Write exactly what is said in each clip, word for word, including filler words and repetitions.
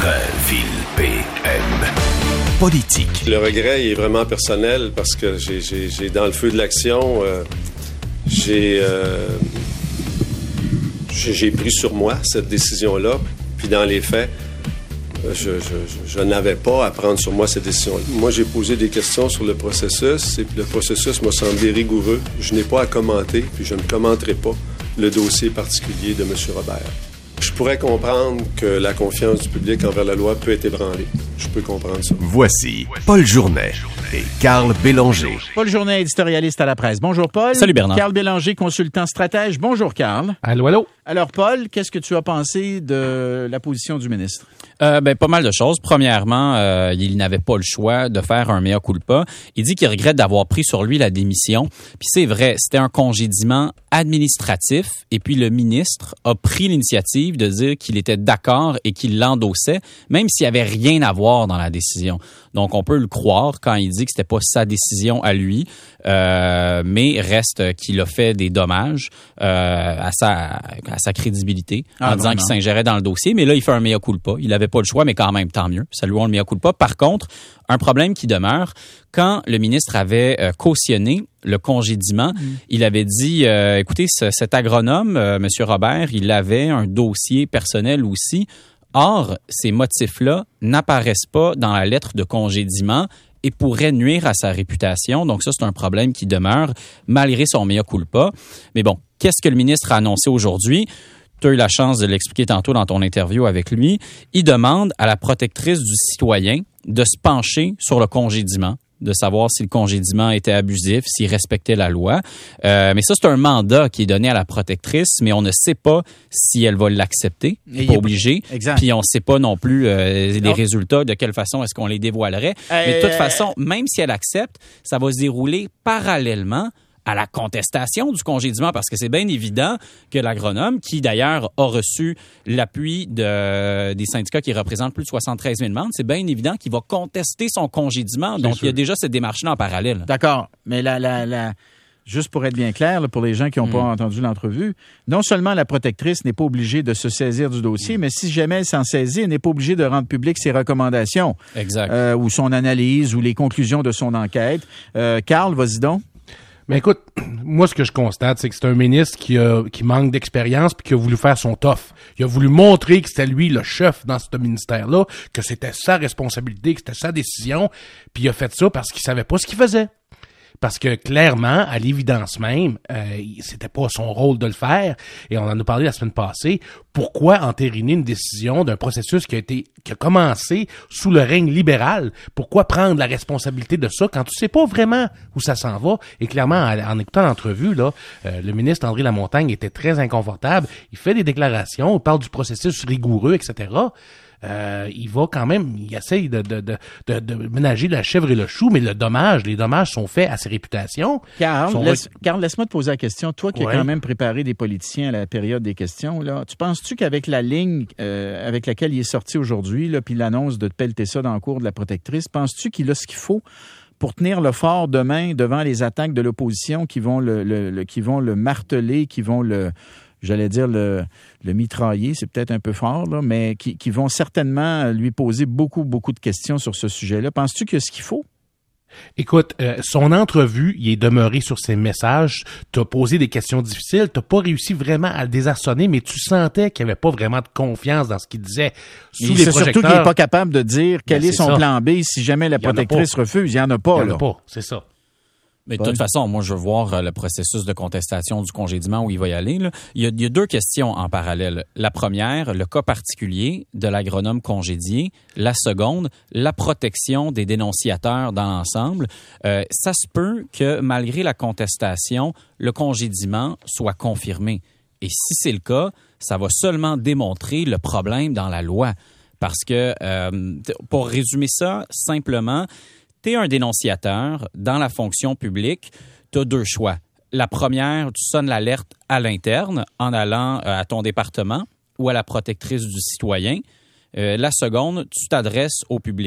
Centre-ville P M. Politique. Le regret est vraiment personnel parce que j'ai, j'ai, j'ai dans le feu de l'action, euh, j'ai, euh, j'ai, j'ai pris sur moi cette décision-là. Puis dans les faits, je, je, je, je n'avais pas à prendre sur moi cette décision-là. Moi, j'ai posé des questions sur le processus et puis le processus m'a semblé rigoureux. Je n'ai pas à commenter, puis je ne commenterai pas le dossier particulier de M. Robert. Je pourrais comprendre que la confiance du public envers la loi peut être ébranlée. Je peux comprendre ça. Voici Paul Journet et Carl Bélanger. Paul Journet, éditorialiste à la presse. Bonjour Paul. Salut Bernard. Carl Bélanger, consultant stratège. Bonjour Carl. Allô, allô. Alors Paul, qu'est-ce que tu as pensé de la position du ministre? Euh, ben, pas mal de choses. Premièrement, euh, il n'avait pas le choix de faire un mea culpa. Il dit qu'il regrette d'avoir pris sur lui la démission. Puis c'est vrai, c'était un congédiement administratif. Et puis le ministre a pris l'initiative de dire qu'il était d'accord et qu'il l'endossait, même s'il n'y avait rien à voir dans la décision. Donc on peut le croire quand il dit que c'était pas sa décision à lui, euh, mais reste qu'il a fait des dommages euh, à sa à sa crédibilité ah, en non, disant non. qu'il s'ingérait dans le dossier. Mais là, il fait un mea culpa. Il avait pas le choix, mais quand même, tant mieux. Saluons le mea culpa. Par contre, un problème qui demeure, quand le ministre avait euh, cautionné le congédiement, mmh. il avait dit, euh, écoutez, ce, cet agronome, euh, M. Robert, il avait un dossier personnel aussi. Or, ces motifs-là n'apparaissent pas dans la lettre de congédiement et pourraient nuire à sa réputation. Donc ça, c'est un problème qui demeure malgré son mea culpa. Mais bon, qu'est-ce que le ministre a annoncé aujourd'hui? Tu as eu la chance de l'expliquer tantôt dans ton interview avec lui. Il demande à la protectrice du citoyen de se pencher sur le congédiement, de savoir si le congédiement était abusif, s'il respectait la loi. Euh, mais ça, c'est un mandat qui est donné à la protectrice, mais on ne sait pas si elle va l'accepter. Elle n'est pas obligée. Exact. Puis on ne sait pas non plus euh, les oh. résultats, de quelle façon est-ce qu'on les dévoilerait. Euh, mais de toute façon, même si elle accepte, ça va se dérouler parallèlement à la contestation du congédiement, parce que c'est bien évident que l'agronome, qui d'ailleurs a reçu l'appui de, des syndicats qui représentent plus de soixante-treize mille membres, c'est bien évident qu'il va contester son congédiement. Donc, sûr. Il y a déjà cette démarche-là en parallèle. D'accord, mais la, la, la, juste pour être bien clair, là, pour les gens qui n'ont mmh. pas entendu l'entrevue, non seulement la protectrice n'est pas obligée de se saisir du dossier, mmh. mais si jamais elle s'en saisit, elle n'est pas obligée de rendre publique ses recommandations. Exact. Euh, ou son analyse, ou les conclusions de son enquête. Euh, Carl, vas-y donc. Mais écoute, moi, ce que je constate, c'est que c'est un ministre qui a, qui manque d'expérience puis qui a voulu faire son tough. Il a voulu montrer que c'était lui le chef dans ce ministère-là, que c'était sa responsabilité, que c'était sa décision, puis il a fait ça parce qu'il savait pas ce qu'il faisait. Parce que clairement, à l'évidence même, euh, c'était pas son rôle de le faire. Et on en a parlé la semaine passée. Pourquoi entériner une décision d'un processus qui a été qui a commencé sous le règne libéral? Pourquoi prendre la responsabilité de ça quand tu sais pas vraiment où ça s'en va? Et clairement, en, en écoutant l'entrevue, là, euh, le ministre André Lamontagne était très inconfortable. Il fait des déclarations, il parle du processus rigoureux, et cetera. Euh, il va quand même, il essaye de, de, de, de, de ménager la chèvre et le chou, mais le dommage, les dommages sont faits à ses réputations. Carl, sont... laisse, Carl laisse-moi te poser la question. Toi qui ouais. as quand même préparé des politiciens à la période des questions, là, tu penses-tu qu'avec la ligne euh, avec laquelle il est sorti aujourd'hui, là, puis l'annonce de pelleter ça dans le cours de la protectrice, penses-tu qu'il a ce qu'il faut pour tenir le fort demain devant les attaques de l'opposition qui vont le, le, le, qui vont le marteler, qui vont le... j'allais dire le, le mitrailler, c'est peut-être un peu fort, là, mais qui, qui vont certainement lui poser beaucoup, beaucoup de questions sur ce sujet-là. Penses-tu qu'il y a ce qu'il faut? Écoute, euh, son entrevue, il est demeuré sur ses messages. T'as posé des questions difficiles, t'as pas réussi vraiment à le désarçonner, mais tu sentais qu'il n'y avait pas vraiment de confiance dans ce qu'il disait sous il les projecteurs. Surtout qu'il n'est pas capable de dire quel ben, est son ça. plan B si jamais la protectrice refuse. Il n'y en a pas. Il n'y en là. a pas, c'est ça. Mais de toute façon, moi, je veux voir le processus de contestation du congédiement où il va y aller. Là. Il y a, il y a deux questions en parallèle. La première, le cas particulier de l'agronome congédié. La seconde, la protection des dénonciateurs dans l'ensemble. Euh, ça se peut que, malgré la contestation, le congédiement soit confirmé. Et si c'est le cas, ça va seulement démontrer le problème dans la loi. Parce que, euh, pour résumer ça simplement, t'es un dénonciateur dans la fonction publique, t'as deux choix. La première, tu sonnes l'alerte à l'interne en allant euh, à ton département ou à la protectrice du citoyen. Euh, la seconde, tu t'adresses au public.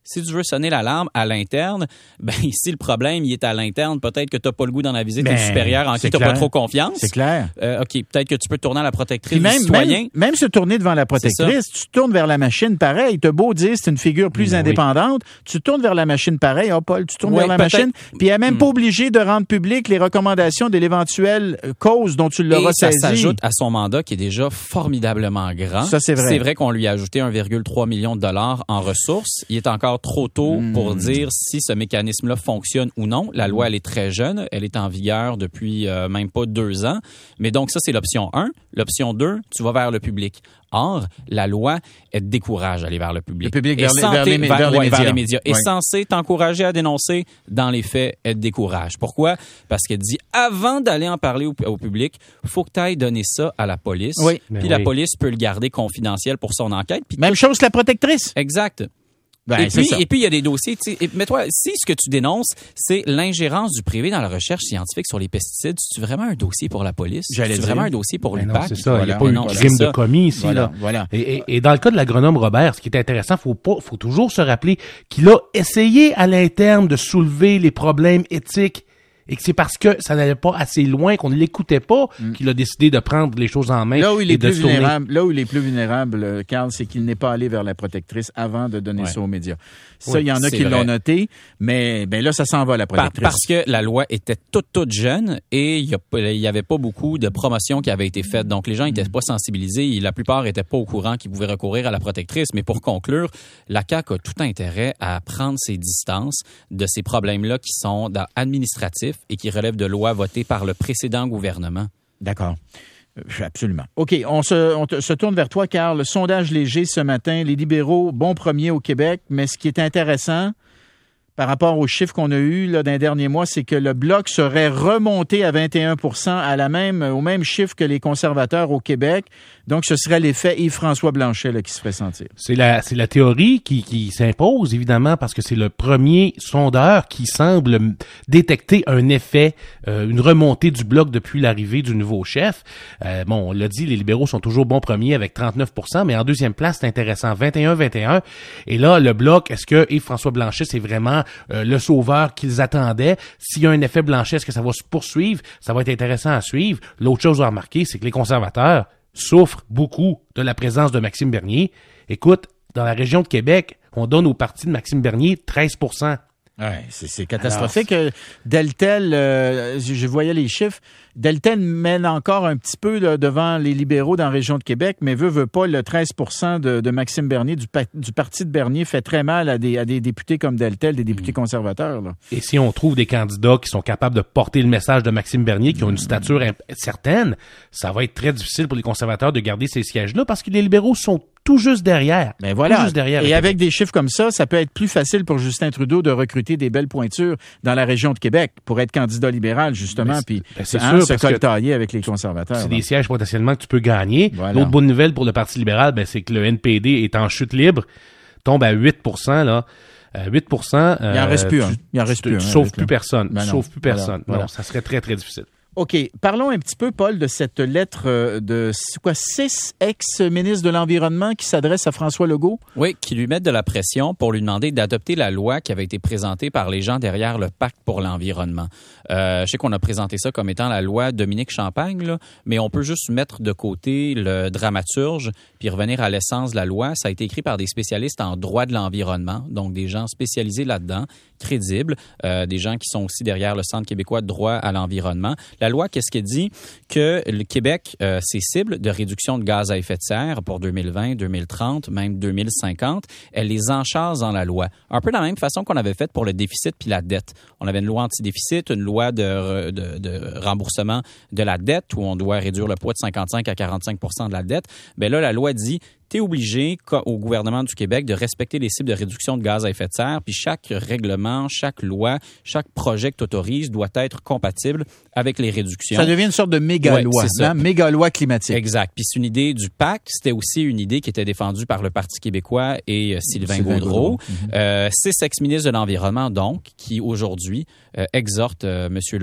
Si tu veux sonner l'alarme à l'interne, ben ici le problème, il est à l'interne. Peut-être que tu n'as pas le goût d'en aviser ben, tes supérieurs en qui tu n'as pas trop confiance. C'est clair. Euh, OK, peut-être que tu peux tourner à la protectrice même, du citoyen. Même, même se tourner devant la protectrice, tu te tournes vers la machine pareil. T'as beau dire c'est une figure plus ben indépendante, oui. Tu te tournes vers la machine pareil. Oh, Paul, tu tournes oui, vers la peut-être. machine. Puis elle n'est même hmm. pas obligée de rendre publiques les recommandations de l'éventuelle cause dont tu l'auras Et ça saisi. s'ajoute à son mandat qui est déjà formidablement grand. Ça, c'est vrai. C'est vrai qu'on lui a ajouté un virgule trois million de dollars en ressources. Il est encore trop tôt hmm. pour dire si ce mécanisme-là fonctionne ou non. La loi, elle est très jeune. Elle est en vigueur depuis euh, même pas deux ans. Mais donc, ça, c'est l'option un. L'option deux, tu vas vers le public. Or, la loi, elle te décourage d'aller vers le public. Le public est vers, santé, vers, les, vers, vers, les ouais, médias. vers les médias. Ouais. Est censée t'encourager à dénoncer. Dans les faits, elle te décourage. Pourquoi? Parce qu'elle dit, avant d'aller en parler au, au public, faut que tu ailles donner ça à la police. Oui. Puis Mais la oui. police peut le garder confidentiel pour son enquête. Puis Même chose que la protectrice. exact. Ben, et, c'est puis, ça. et puis, il y a des dossiers. Et, mais toi, si ce que tu dénonces, c'est l'ingérence du privé dans la recherche scientifique sur les pesticides, c'est vraiment un dossier pour la police? J'allais C'est dire. vraiment un dossier pour Ben l'U non, P A C? c'est ça. Il n'y a Voilà. pas eu Non, de c'est crime de ça. commis ici. Voilà, là. voilà. Et, et, et dans le cas de l'agronome Robert, ce qui est intéressant, faut pas, faut toujours se rappeler qu'il a essayé à l'interne de soulever les problèmes éthiques et que c'est parce que ça n'allait pas assez loin, qu'on ne l'écoutait pas, mm. qu'il a décidé de prendre les choses en main. Là où il et est de plus se tourner. vulnérable, là où il est plus vulnérable, Carl, c'est qu'il n'est pas allé vers la protectrice avant de donner Ouais. ça aux médias. Ça, Oui, il y en a c'est qui vrai. l'ont noté, mais ben là, ça s'en va, la Par- protectrice. parce que la loi était toute, toute jeune et il n'y avait pas beaucoup de promotions qui avaient été faites. Donc, les gens n'étaient pas sensibilisés et la plupart n'étaient pas au courant qu'ils pouvaient recourir à la protectrice. Mais pour conclure, la C A Q a tout intérêt à prendre ses distances de ces problèmes-là qui sont dans- administratifs et qui relèvent de lois votées par le précédent gouvernement. D'accord. Euh, Absolument. OK, on se, on te- se tourne vers toi, Carl. Le sondage léger ce matin, les libéraux, bon premier au Québec, mais ce qui est intéressant par rapport aux chiffres qu'on a eus là, dans les derniers mois, c'est que le Bloc serait remonté à vingt et un pour cent à la même, au même chiffre que les conservateurs au Québec. Donc, ce serait l'effet Yves-François Blanchet là, qui se ferait sentir. C'est la, c'est la théorie qui, qui s'impose, évidemment, parce que c'est le premier sondeur qui semble m- détecter un effet, euh, une remontée du Bloc depuis l'arrivée du nouveau chef. Euh, bon, on l'a dit, les libéraux sont toujours bons premiers avec trente-neuf pour cent, mais en deuxième place, c'est intéressant, vingt et un vingt et un. Et là, le Bloc, est-ce que Yves-François Blanchet, c'est vraiment euh, le sauveur qu'ils attendaient? S'il y a un effet Blanchet, est-ce que ça va se poursuivre? Ça va être intéressant à suivre. L'autre chose à remarquer, c'est que les conservateurs souffrent beaucoup de la présence de Maxime Bernier. Écoute, dans la région de Québec, on donne au parti de Maxime Bernier treize pour cent. Ouais, c'est, c'est catastrophique. Alors, Deltel, euh, je, je voyais les chiffres, Deltel mène encore un petit peu là, devant les libéraux dans la région de Québec, mais veut, veut pas, le treize pour cent de, de Maxime Bernier, du, du parti de Bernier, fait très mal à des, à des députés comme Deltel, des députés mmh. conservateurs. Là. Et si on trouve des candidats qui sont capables de porter le message de Maxime Bernier, qui ont une stature imp- certaine, ça va être très difficile pour les conservateurs de garder ces sièges-là parce que les libéraux sont tout juste derrière. Ben voilà. Tout juste derrière. Et avec des chiffres comme ça, ça peut être plus facile pour Justin Trudeau de recruter des belles pointures dans la région de Québec pour être candidat libéral, justement, ben, puis ben c'est hein, sûr, se coltailler avec les conservateurs. C'est là. des sièges potentiellement que tu peux gagner. Voilà. L'autre bonne nouvelle pour le Parti libéral, ben, c'est que le N P D est en chute libre, tombe à huit pour cent, là. Euh, huit pour cent. Il en reste euh, plus tu, un. Il en reste tu, plus tu un. sauves avec, plus là. personne. Ben tu non. sauves plus Voilà. personne. Voilà. Non, ça serait très, très difficile. OK. Parlons un petit peu, Paul, de cette lettre de quoi, six ex-ministres de l'Environnement qui s'adressent à François Legault. Oui, qui lui mettent de la pression pour lui demander d'adopter la loi qui avait été présentée par les gens derrière le Pacte pour l'environnement. Euh, je sais qu'on a présenté ça comme étant la loi Dominique Champagne, là, mais on peut juste mettre de côté le dramaturge puis revenir à l'essence de la loi. Ça a été écrit par des spécialistes en droit de l'environnement, donc des gens spécialisés là-dedans, crédibles, euh, des gens qui sont aussi derrière le Centre québécois de droit à l'environnement. La loi, qu'est-ce qu'elle dit? Que le Québec, euh, ses cibles de réduction de gaz à effet de serre pour deux mille vingt, deux mille trente, même deux mille cinquante, elle les enchâsse dans la loi. Un peu de la même façon qu'on avait fait pour le déficit puis la dette. On avait une loi anti-déficit, une loi de, de, de remboursement de la dette où on doit réduire le poids de cinquante-cinq à quarante-cinq pour cent de la dette. Bien là, la loi dit tu es obligé au gouvernement du Québec de respecter les cibles de réduction de gaz à effet de serre, puis chaque règlement, chaque loi, chaque projet que tu autorises doit être compatible avec les réductions. Ça devient une sorte de méga-loi, ouais, hein? Méga-loi climatique. Exact. Puis c'est une idée du P A C, c'était aussi une idée qui était défendue par le Parti québécois et euh, Sylvain, Sylvain Gaudreau. Gaudreau. Mm-hmm. Euh, six ex-ministres de l'Environnement, donc, qui aujourd'hui euh, exhortent euh, M. Legault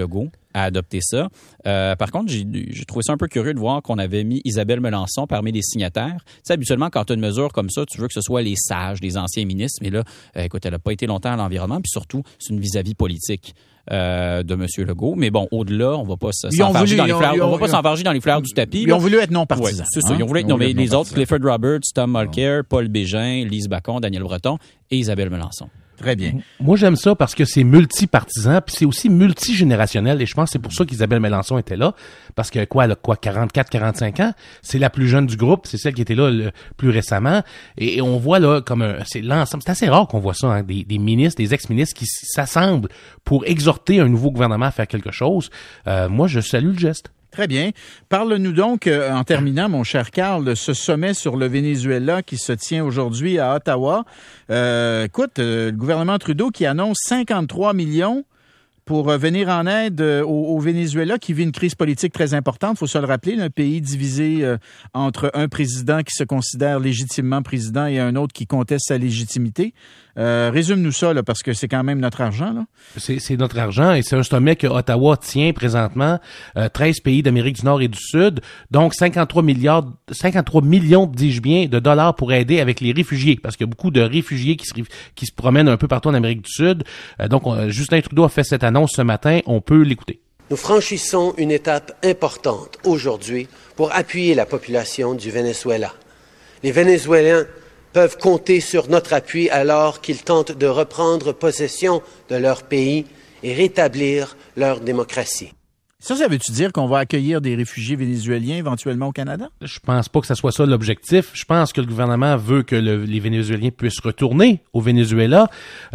à adopter ça. Euh, par contre, j'ai, j'ai trouvé ça un peu curieux de voir qu'on avait mis Isabelle Melançon parmi les signataires. Tu sais, habituellement, quand tu as une mesure comme ça, tu veux que ce soit les sages, les anciens ministres, mais là, euh, écoute, elle n'a pas été longtemps à l'environnement, puis surtout, c'est une vis-à-vis politique. Euh, de M. Legault. Mais bon, au-delà, on va pas s'enfarger dans les fleurs. On va pas s'enfarger dans les fleurs du tapis. Ils ont voulu être non partisans. Ouais, c'est ça. Hein? Ils ont voulu être non, mais les autres, Clifford Roberts, Tom Mulcair, Paul Bégin, Lise Bacon, Daniel Breton et Isabelle Melançon. Très bien. Moi, j'aime ça parce que c'est multi-partisan, puis c'est aussi multigénérationnel, et je pense que c'est pour ça qu'Isabelle Melançon était là, parce que quoi, elle a quoi, quarante-quatre, quarante-cinq ans, c'est la plus jeune du groupe, c'est celle qui était là le plus récemment, et, et on voit là comme un, c'est l'ensemble, c'est assez rare qu'on voit ça, hein, des, des ministres, des ex-ministres qui s'assemblent pour exhorter un nouveau gouvernement à faire quelque chose. Euh, moi, je salue le geste. Très bien. Parle-nous donc, euh, en terminant, mon cher Carl, de ce sommet sur le Venezuela qui se tient aujourd'hui à Ottawa. Euh, écoute, euh, le gouvernement Trudeau qui annonce cinquante-trois millions pour euh, venir en aide euh, au, au Venezuela qui vit une crise politique très importante. Il faut se le rappeler, là, un pays divisé euh, entre un président qui se considère légitimement président et un autre qui conteste sa légitimité. Euh, résume-nous ça, là, parce que c'est quand même notre argent, là. C'est, c'est notre argent et c'est un sommet que Ottawa tient présentement, euh, treize pays d'Amérique du Nord et du Sud, donc cinquante-trois milliards, cinquante-trois millions, dis-je bien, de dollars pour aider avec les réfugiés, parce qu'il y a beaucoup de réfugiés qui se, qui se promènent un peu partout en Amérique du Sud. Euh, donc, on, Justin Trudeau a fait cette annonce ce matin, on peut l'écouter. Nous franchissons une étape importante aujourd'hui pour appuyer la population du Venezuela. Les Vénézuéliens peuvent compter sur notre appui alors qu'ils tentent de reprendre possession de leur pays et rétablir leur démocratie. Ça, ça veut-tu dire qu'on va accueillir des réfugiés vénézuéliens éventuellement au Canada? Je pense pas que ça soit ça l'objectif. Je pense que le gouvernement veut que le, les Vénézuéliens puissent retourner au Venezuela,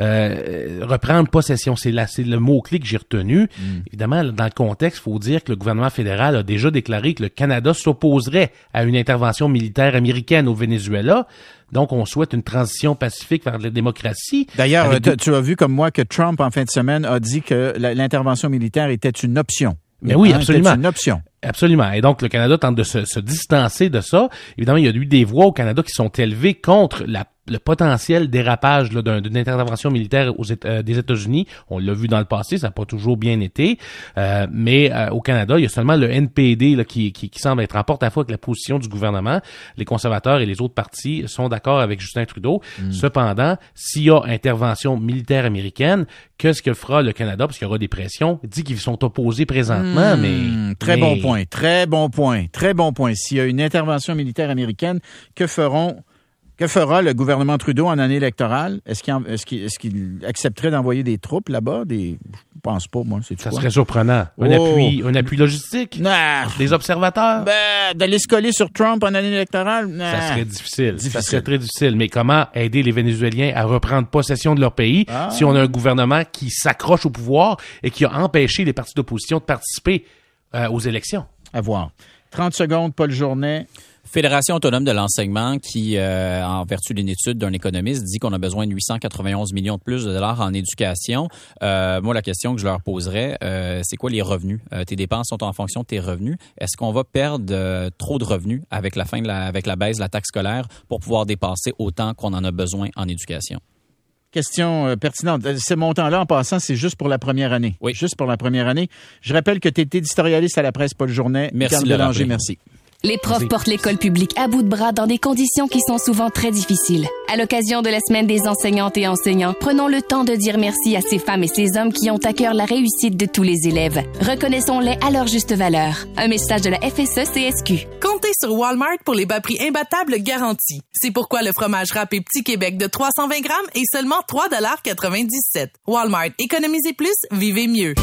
euh, reprendre possession. C'est là, c'est le mot-clé que j'ai retenu. Mm. Évidemment, dans le contexte, il faut dire que le gouvernement fédéral a déjà déclaré que le Canada s'opposerait à une intervention militaire américaine au Venezuela. Donc, on souhaite une transition pacifique vers la démocratie. D'ailleurs, des... tu as vu comme moi que Trump, en fin de semaine, a dit que l'intervention militaire était une option. Mais oui, absolument. C'est une option. Absolument. Et donc, le Canada tente de se, se distancer de ça. Évidemment, il y a eu des voix au Canada qui sont élevées contre la le potentiel dérapage là, d'un, d'une intervention militaire aux, euh, des États-Unis. On l'a vu dans le passé, ça n'a pas toujours bien été. Euh, mais euh, au Canada, il y a seulement le N P D là, qui, qui, qui semble être en porte-à-faux avec la position du gouvernement. Les conservateurs et les autres partis sont d'accord avec Justin Trudeau. Mm. Cependant, s'il y a intervention militaire américaine, qu'est-ce que fera le Canada? Parce qu'il y aura des pressions. Il dit qu'ils sont opposés présentement, mm. mais... Très mais... bon point, très bon point, très bon point. S'il y a une intervention militaire américaine, que feront... Que fera le gouvernement Trudeau en année électorale? Est-ce qu'il, en, est-ce qu'il, est-ce qu'il accepterait d'envoyer des troupes là-bas? Des, je pense pas, moi. C'est ça quoi? Serait surprenant. Un oh. appui, un appui logistique? Nah. Des observateurs? Ben, d'aller se coller sur Trump en année électorale? Nah. Ça serait difficile. difficile. Ça serait très difficile. Mais comment aider les Vénézuéliens à reprendre possession de leur pays ah. si on a un gouvernement qui s'accroche au pouvoir et qui a empêché les partis d'opposition de participer euh, aux élections? À voir. trente secondes, Paul Journet. Fédération autonome de l'enseignement qui, euh, en vertu d'une étude d'un économiste, dit qu'on a besoin de huit cent quatre-vingt-onze millions de plus de dollars en éducation. Euh, moi, la question que je leur poserais, euh, c'est quoi les revenus? Euh, tes dépenses sont en fonction de tes revenus. Est-ce qu'on va perdre euh, trop de revenus avec la fin de la, avec la baisse de la taxe scolaire pour pouvoir dépasser autant qu'on en a besoin en éducation? Question euh, pertinente. Ces montants-là, en passant, c'est juste pour la première année. Oui. Juste pour la première année. Je rappelle que tu es éditorialiste à la presse, Paul Journet. Merci, Carl Bélanger, merci. Les profs portent l'école publique à bout de bras dans des conditions qui sont souvent très difficiles. À l'occasion de la Semaine des enseignantes et enseignants, prenons le temps de dire merci à ces femmes et ces hommes qui ont à cœur la réussite de tous les élèves. Reconnaissons-les à leur juste valeur. Un message de la F S E C S Q. Comptez sur Walmart pour les bas prix imbattables garantis. C'est pourquoi le fromage râpé Petit Québec de trois cent vingt grammes est seulement trois dollars quatre-vingt-dix-sept. Walmart, économisez plus, vivez mieux.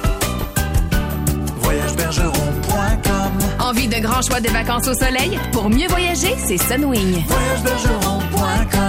voyage bergeron point com. Envie de grands choix de vacances au soleil? Pour mieux voyager, c'est Sunwing. voyage bergeron point com.